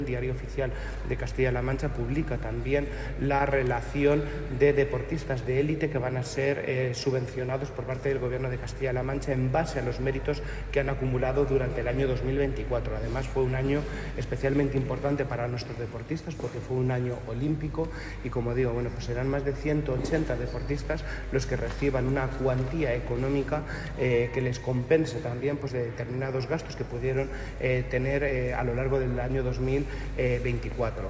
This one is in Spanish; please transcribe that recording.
El Diario Oficial de Castilla-La Mancha publica también la relación de deportistas de élite que van a ser subvencionados por parte del Gobierno de Castilla-La Mancha en base a los méritos que han acumulado durante el año 2024. Además, fue un año especialmente importante para nuestros deportistas porque fue un año olímpico y, como digo, pues serán más de 180 deportistas los que reciban una cuantía económica que les compense también de determinados gastos que pudieron tener a lo largo del año 2024.